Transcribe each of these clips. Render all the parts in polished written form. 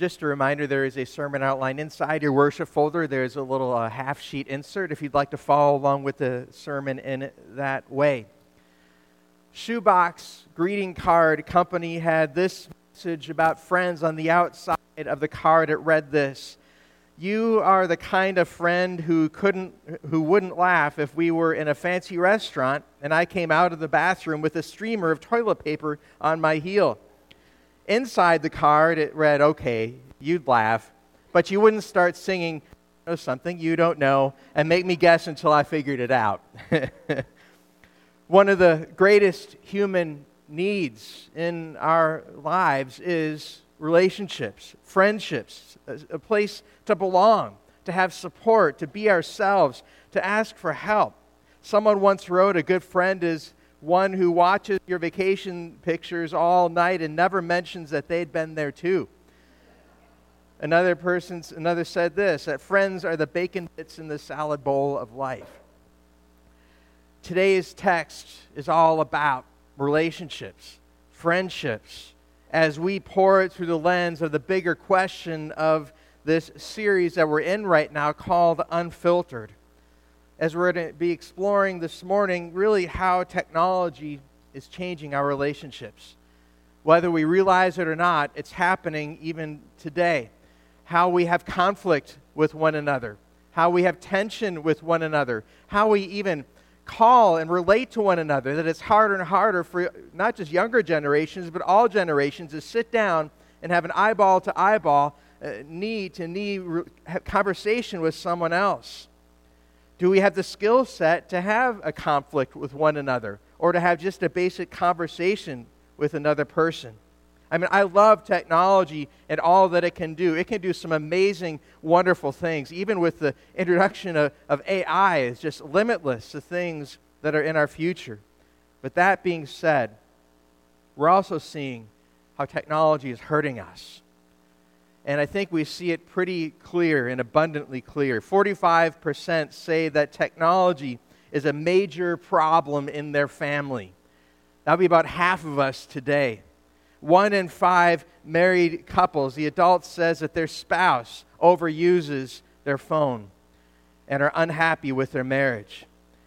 just a reminder, there is a sermon outline inside your worship folder. There's a little half-sheet insert if you'd like to follow along with the sermon in that way. Shoebox Greeting Card Company had this message about friends on the outside of the card. It read this: "You are the kind of friend who wouldn't laugh if we were in a fancy restaurant and I came out of the bathroom with a streamer of toilet paper on my heel." Inside the card, it read, "Okay, you'd laugh, but you wouldn't start singing something you don't know and make me guess until I figured it out." One of the greatest human needs in our lives is relationships, friendships, a place to belong, to have support, to be ourselves, to ask for help. Someone once wrote, "A good friend is one who watches your vacation pictures all night and never mentions that they'd been there too." Another said this, that friends are the bacon bits in the salad bowl of life. Today's text is all about relationships, friendships, as we pour it through the lens of the bigger question of this series that we're in right now called Unfiltered. As we're going to be exploring this morning, really how technology is changing our relationships. Whether we realize it or not, it's happening even today. How we have conflict with one another, how we have tension with one another, how we even call and relate to one another, that it's harder and harder for not just younger generations, but all generations to sit down and have an eyeball-to-eyeball, knee-to-knee conversation with someone else. Do we have the skill set to have a conflict with one another or to have just a basic conversation with another person? I mean, I love technology and all that it can do. It can do some amazing, wonderful things. Even with the introduction of AI, it's just limitless, the things that are in our future. But that being said, we're also seeing how technology is hurting us. And I think we see it pretty clear and abundantly clear. 45% say that technology is a major problem in their family. That would be about half of us today. 1 in 5 married couples, the adult says that their spouse overuses their phone and are unhappy with their marriage.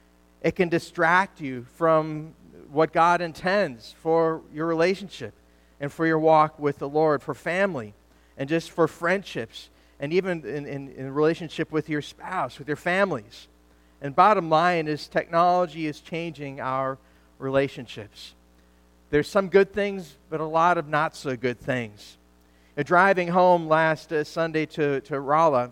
It can distract you from what God intends for your relationship and for your walk with the Lord, for family, and just for friendships, and even in relationship with your spouse, with your families. And bottom line is technology is changing our relationships. There's some good things, but a lot of not so good things. Driving home last Sunday to Rolla,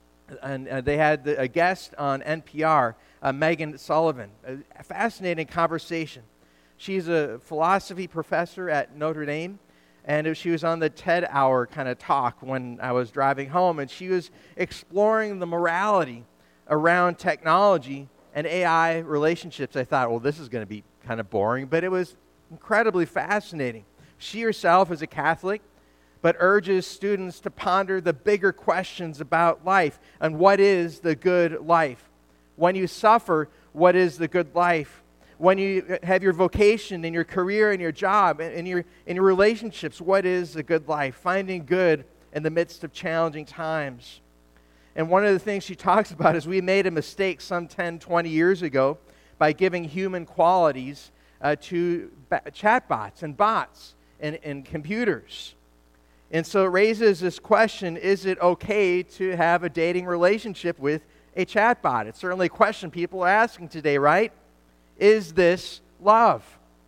and they had a guest on NPR, Megan Sullivan. A fascinating conversation. She's a philosophy professor at Notre Dame, and she was on the TED Hour kind of talk when I was driving home, and she was exploring the morality around technology and AI relationships. I thought, well, this is going to be kind of boring, but it was incredibly fascinating. She herself is a Catholic, but urges students to ponder the bigger questions about life and what is the good life. When you suffer, what is the good life? When you have your vocation and your career and your job and in your relationships, what is the good life? Finding good in the midst of challenging times. And one of the things she talks about is we made a mistake some 10, 20 years ago by giving human qualities to chatbots and bots and computers. And so it raises this question, is it okay to have a dating relationship with a chatbot? It's certainly a question people are asking today, right? Is this love?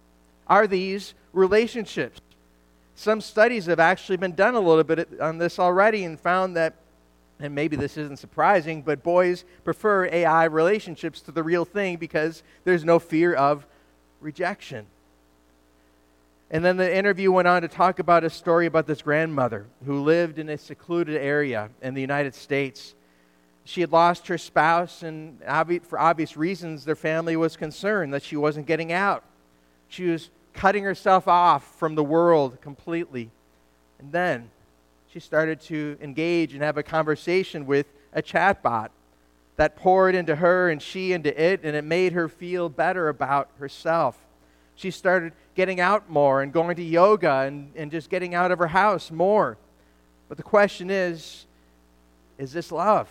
Are these relationships? Some studies have actually been done a little bit on this already and found that, and maybe this isn't surprising, but boys prefer AI relationships to the real thing because there's no fear of rejection. And then the interview went on to talk about a story about this grandmother who lived in a secluded area in the United States. She had lost her spouse, and for obvious reasons, their family was concerned that she wasn't getting out. She was cutting herself off from the world completely. And then she started to engage and have a conversation with a chatbot that poured into her and she into it, and it made her feel better about herself. She started getting out more and going to yoga and just getting out of her house more. But the question is this love?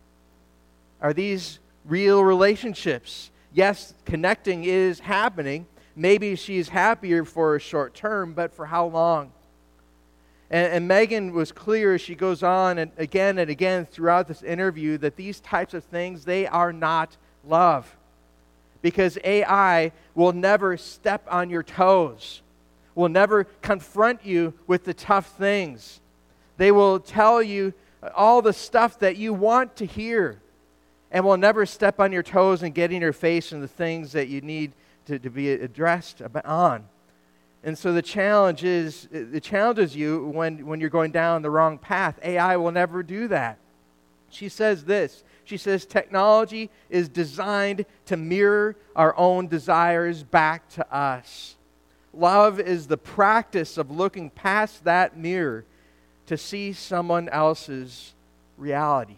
Are these real relationships? Yes, connecting is happening. Maybe she's happier for a short term, but for how long? And Megan was clear as she goes on and again throughout this interview that these types of things, they are not love. Because AI will never step on your toes, will never confront you with the tough things. They will tell you all the stuff that you want to hear and will never step on your toes and get in your face in the things that you need to be addressed on. And so it challenges you when you're going down the wrong path. AI will never do that. She says this. She says technology is designed to mirror our own desires back to us. Love is the practice of looking past that mirror to see someone else's reality.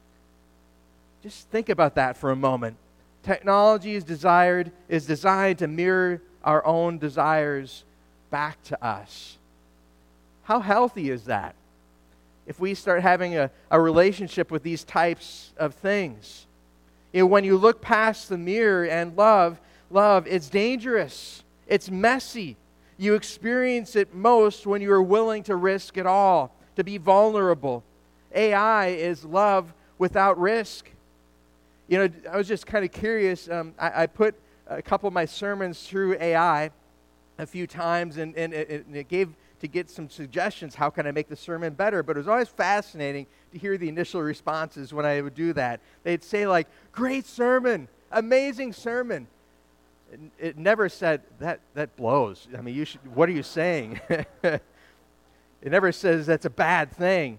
Just think about that for a moment. Technology is designed to mirror our own desires back to us. How healthy is that? If we start having a relationship with these types of things. When you look past the mirror and love, it's dangerous. It's messy. You experience it most when you are willing to risk it all, to be vulnerable. AI is love without risk. I was just kind of curious. I put a couple of my sermons through AI a few times, and it gave to get some suggestions, how can I make the sermon better? But it was always fascinating to hear the initial responses when I would do that. They'd say like, great sermon, amazing sermon. It never said, that blows. I mean, what are you saying? It never says that's a bad thing.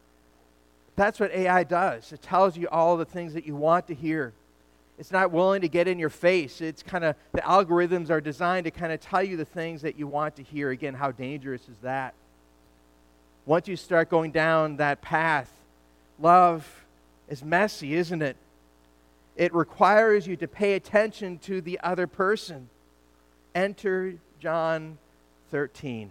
That's what AI does. It tells you all the things that you want to hear. It's not willing to get in your face. It's kind of, the algorithms are designed to kind of tell you the things that you want to hear. Again, how dangerous is that? Once you start going down that path, love is messy, isn't it? It requires you to pay attention to the other person. Enter John 13.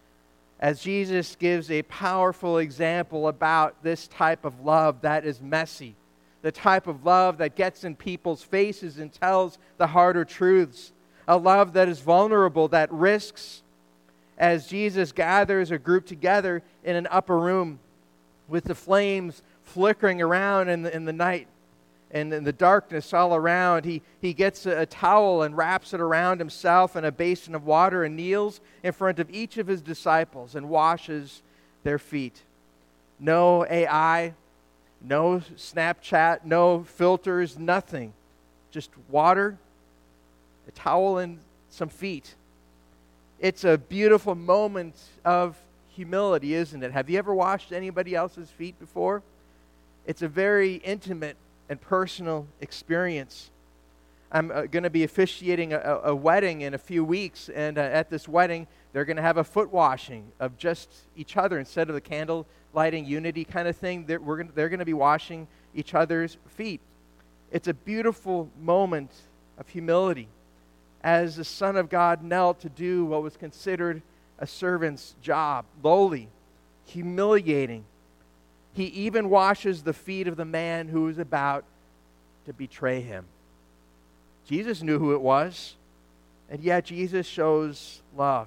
As Jesus gives a powerful example about this type of love that is messy, the type of love that gets in people's faces and tells the harder truths, a love that is vulnerable, that risks, as Jesus gathers a group together in an upper room with the flames flickering around in the night and in the darkness all around. He gets a towel and wraps it around himself in a basin of water and kneels in front of each of his disciples and washes their feet. No AI, no Snapchat, no filters, nothing. Just water, a towel, and some feet. It's a beautiful moment of humility, isn't it? Have you ever washed anybody else's feet before? It's a very intimate and personal experience. I'm going to be officiating a wedding in a few weeks, and at this wedding, they're going to have a foot washing of just each other instead of the candle lighting unity kind of thing. They're going to be washing each other's feet. It's a beautiful moment of humility as the Son of God knelt to do what was considered a servant's job, lowly, humiliating. He even washes the feet of the man who is about to betray him. Jesus knew who it was, and yet Jesus shows love.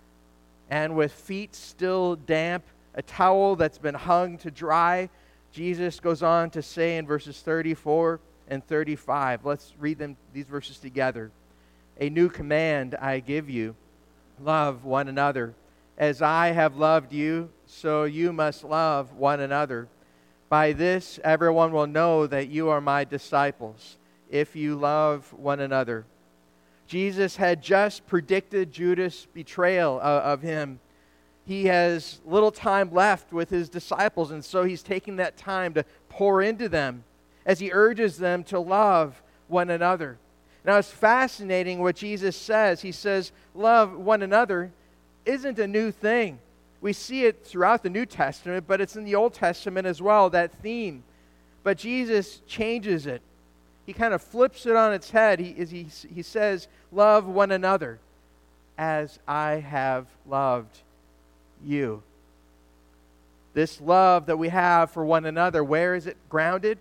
And with feet still damp, a towel that's been hung to dry, Jesus goes on to say in verses 34 and 35, let's read these verses together. A new command I give you, love one another. As I have loved you, so you must love one another. By this, everyone will know that you are my disciples, if you love one another. Jesus had just predicted Judas' betrayal of him. He has little time left with his disciples, and so he's taking that time to pour into them as he urges them to love one another. Now, it's fascinating what Jesus says. He says, love one another isn't a new thing. We see it throughout the New Testament, but it's in the Old Testament as well, that theme. But Jesus changes it. He kind of flips it on its head. He says, love one another as I have loved you. This love that we have for one another, where is it grounded?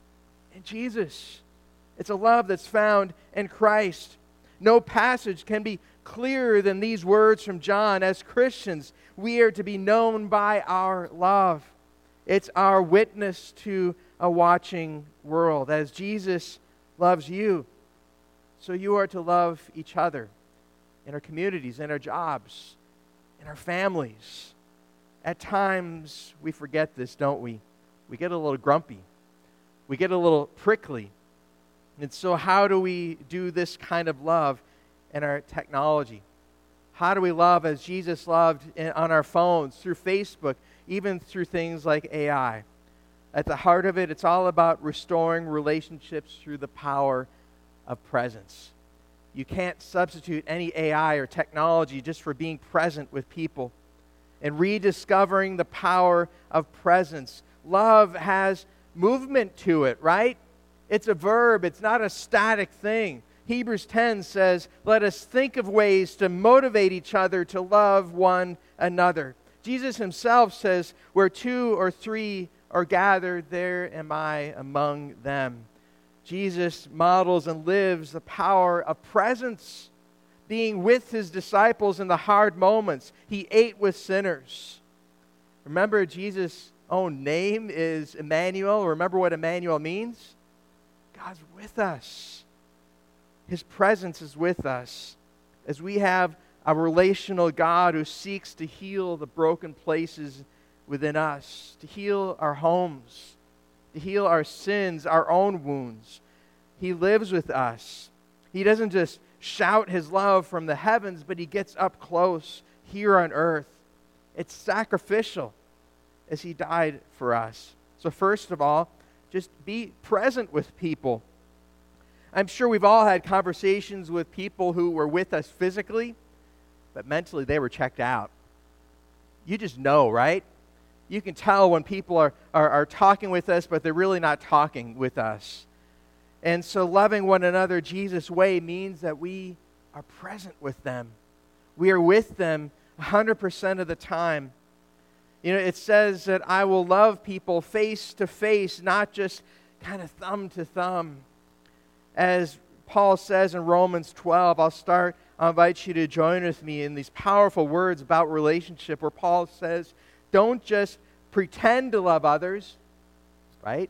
In Jesus. It's a love that's found in Christ. No passage can be clearer than these words from John. As Christians, we are to be known by our love. It's our witness to a watching world. As Jesus loves you, so you are to love each other in our communities, in our jobs, in our families. At times, we forget this, don't we? We get a little grumpy. We get a little prickly. And so how do we do this kind of love in our technology? How do we love as Jesus loved on our phones, through Facebook, even through things like AI? At the heart of it, it's all about restoring relationships through the power of presence. You can't substitute any AI or technology just for being present with people and rediscovering the power of presence. Love has movement to it, right? It's a verb. It's not a static thing. Hebrews 10 says, let us think of ways to motivate each other to love one another. Jesus himself says, where two or three are gathered, there am I among them. Jesus models and lives the power of presence, being with his disciples in the hard moments. He ate with sinners. Remember, Jesus' own name is Emmanuel. Remember what Emmanuel means? God's with us. His presence is with us as we have a relational God who seeks to heal the broken places within us, to heal our homes, to heal our sins, our own wounds. He lives with us. He doesn't just shout his love from the heavens, but he gets up close here on earth. It's sacrificial as he died for us. So first of all, just be present with people. I'm sure we've all had conversations with people who were with us physically, but mentally they were checked out. You just know, right? You can tell when people are talking with us, but they're really not talking with us. And so loving one another Jesus' way means that we are present with them. We are with them 100% of the time. You know, it says that I will love people face to face, not just kind of thumb to thumb. As Paul says in Romans 12, I'll invite you to join with me in these powerful words about relationship where Paul says, don't just pretend to love others, right?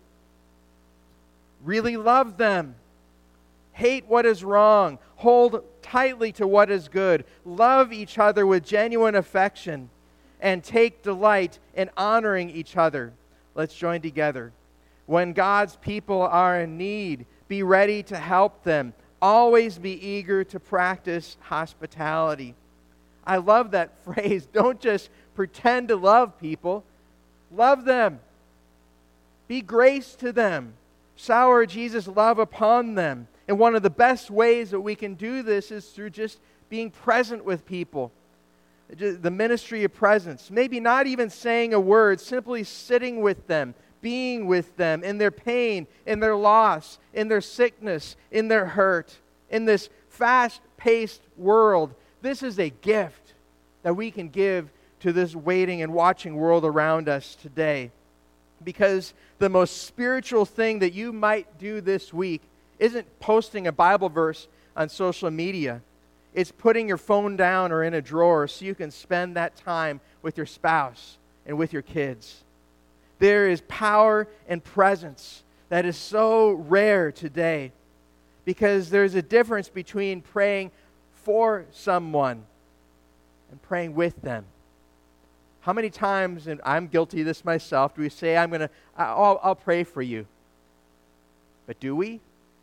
Really love them. Hate what is wrong. Hold tightly to what is good. Love each other with genuine affection and take delight in honoring each other. Let's join together. When God's people are in need, be ready to help them. Always be eager to practice hospitality. I love that phrase. Don't just pretend to love people. Love them. Be grace to them. Shower Jesus' love upon them. And one of the best ways that we can do this is through just being present with people. The ministry of presence. Maybe not even saying a word, simply sitting with them, being with them in their pain, in their loss, in their sickness, in their hurt. In this fast-paced world, this is a gift that we can give to this waiting and watching world around us today. Because the most spiritual thing that you might do this week isn't posting a Bible verse on social media. It's putting your phone down or in a drawer so you can spend that time with your spouse and with your kids. There is power and presence that is so rare today because there's a difference between praying for someone and praying with them. How many times, and I'm guilty of this myself, do we say, I'll pray for you? But do we?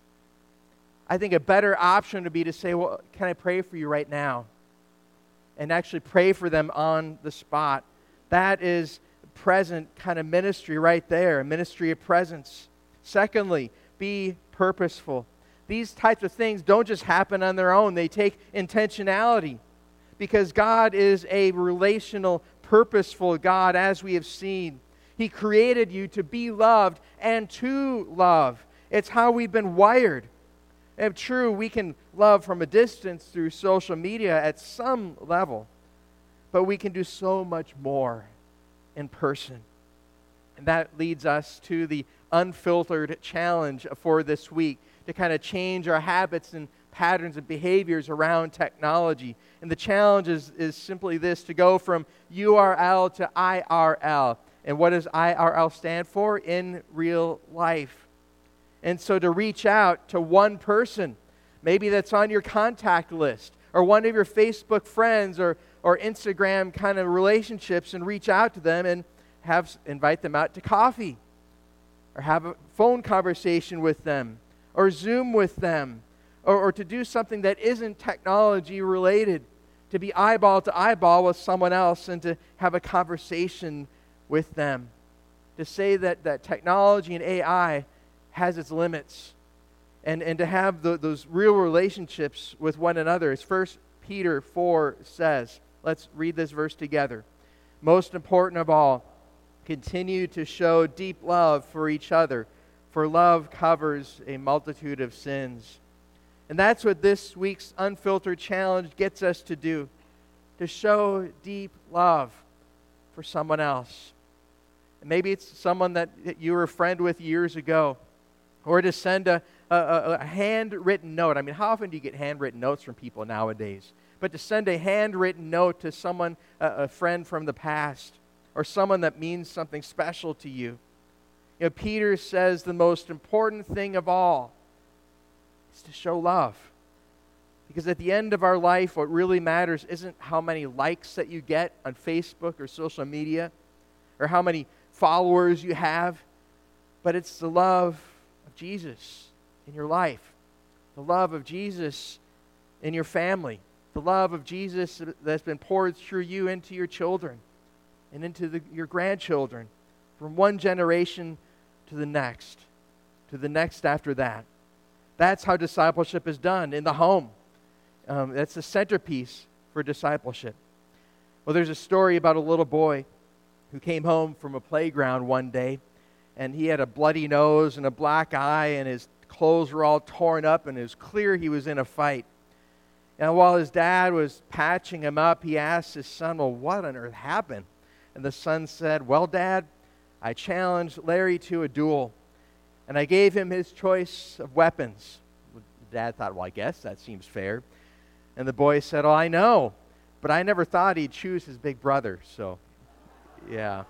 I think a better option would be to say, well, can I pray for you right now? And actually pray for them on the spot. That is present kind of ministry right there, a ministry of presence. Secondly, be purposeful. These types of things don't just happen on their own. They take intentionality because God is a relational, purposeful God, as we have seen. He created you to be loved and to love. It's how we've been wired. And true, we can love from a distance through social media at some level, but we can do so much more in person. And that leads us to the unfiltered challenge for this week, to kind of change our habits and patterns and behaviors around technology. And the challenge is simply this: to go from URL to IRL. And what does IRL stand for? In real life. And so to reach out to one person, maybe that's on your contact list, or one of your Facebook friends or Instagram kind of relationships, and reach out to them and invite them out to coffee, or have a phone conversation with them, or Zoom with them, or to do something that isn't technology related, to be eyeball to eyeball with someone else and to have a conversation with them. To say that technology and AI has its limits, and to have those real relationships with one another. As 1 Peter 4 says, let's read this verse together. Most important of all, continue to show deep love for each other, for love covers a multitude of sins. And that's what this week's Unfiltered Challenge gets us to do, to show deep love for someone else. And maybe it's someone that you were a friend with years ago, or to send a handwritten note. I mean, how often do you get handwritten notes from people nowadays? But to send a handwritten note to someone, a friend from the past, or someone that means something special to you. You know, Peter says the most important thing of all is to show love. Because at the end of our life, what really matters isn't how many likes that you get on Facebook or social media, or how many followers you have, but it's the love of Jesus in your life, the love of Jesus in your family, the love of Jesus that's been poured through you into your children and into your grandchildren, from one generation to the next after that. That's how discipleship is done, in the home. That's the centerpiece for discipleship. Well, there's a story about a little boy who came home from a playground one day, and he had a bloody nose and a black eye, and his clothes were all torn up, and it was clear he was in a fight. And while his dad was patching him up, he asked his son, well, what on earth happened? And the son said, well, Dad, I challenged Larry to a duel, and I gave him his choice of weapons. Dad thought, well, I guess that seems fair. And the boy said, oh, I know, but I never thought he'd choose his big brother, so yeah.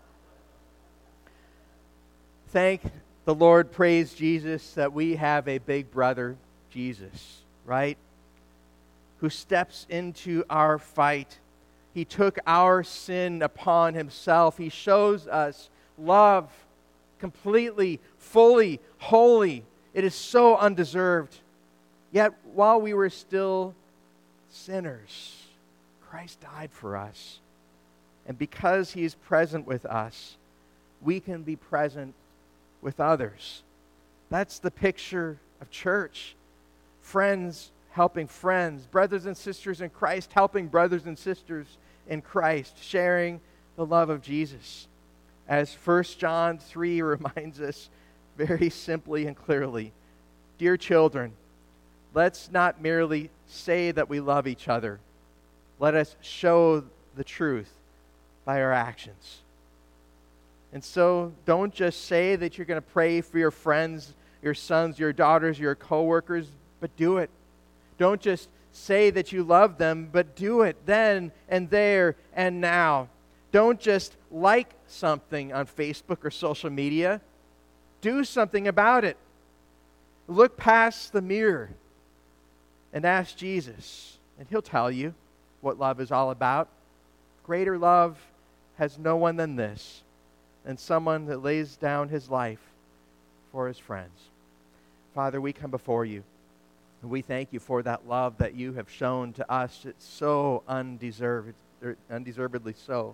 Thank the Lord, praise Jesus, that we have a big brother, Jesus, right? Who steps into our fight. He took our sin upon himself. He shows us love completely, fully, wholly. It is so undeserved. Yet, while we were still sinners, Christ died for us. And because he is present with us, we can be present with others. That's the picture of church. Friends helping friends, brothers and sisters in Christ helping brothers and sisters in Christ, sharing the love of Jesus. As 1 John 3 reminds us very simply and clearly, dear children, let's not merely say that we love each other. Let us show the truth by our actions. And so don't just say that you're going to pray for your friends, your sons, your daughters, your coworkers, but do it. Don't just say that you love them, but do it then and there and now. Don't just like something on Facebook or social media. Do something about it. Look past the mirror and ask Jesus, and he'll tell you what love is all about. Greater love has no one than this, than someone that lays down his life for his friends. Father, we come before you, and we thank you for that love that you have shown to us. It's so undeservedly so.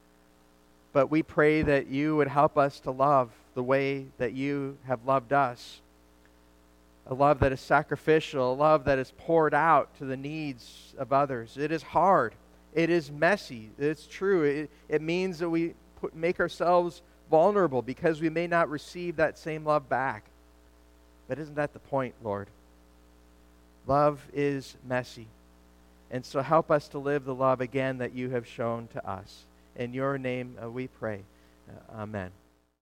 But we pray that you would help us to love the way that you have loved us. A love that is sacrificial, a love that is poured out to the needs of others. It is hard. It is messy. It's true. It means that we make ourselves vulnerable because we may not receive that same love back. But isn't that the point, Lord? Love is messy. And so help us to live the love again that you have shown to us. In your name we pray. Amen.